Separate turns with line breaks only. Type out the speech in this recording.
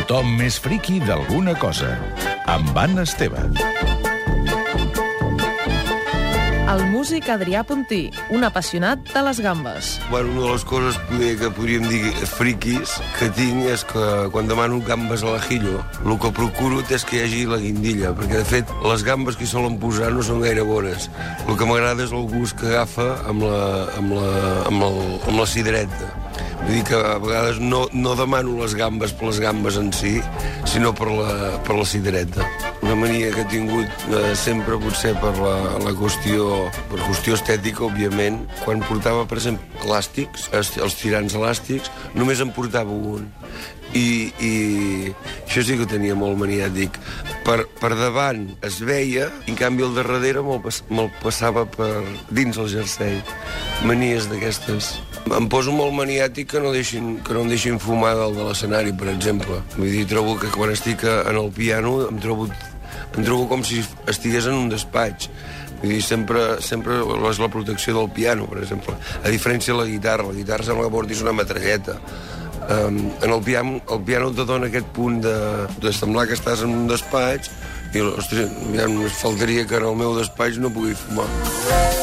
Tothom més friqui d'alguna cosa. Amb Anna Esteve.
El músic Adrià Puntí, un apassionat de les gambes.
Bueno, una de les coses que podríem dir friquis que tinc és que quan demano gambes a l'ajillo, el que procuro és que hi hagi la guindilla, perquè de fet les gambes que hi solen posar no són gaire bones. El que m'agrada és el gust que agafa amb la cidereta. Vull dir que a vegades no demano les gambes per les gambes en si, sinó per la cidereta. Una mania que he tingut sempre potser per la qüestió estètica, òbviament. Quan portava, per exemple, elàstics, els tirants elàstics, només en portava un. I això sí que ho tenia molt maniàtic. Per davant es veia, i en canvi el de darrere me'l passava per dins el jersei. Manies d'aquestes. Em poso molt maniàtic que no em deixin fumar dalt de l'escenari, per exemple. Vull dir, trobo que quan estic en el piano em trobo com si estigués en un despatx. Vull dir, sempre és la protecció del piano, per exemple. A diferència de la guitarra sembla que portis una metralleta. En el piano te dona aquest punt de semblar que estàs en un despatx i, ostres, ja em faltaria que en el meu despatx no pugui fumar.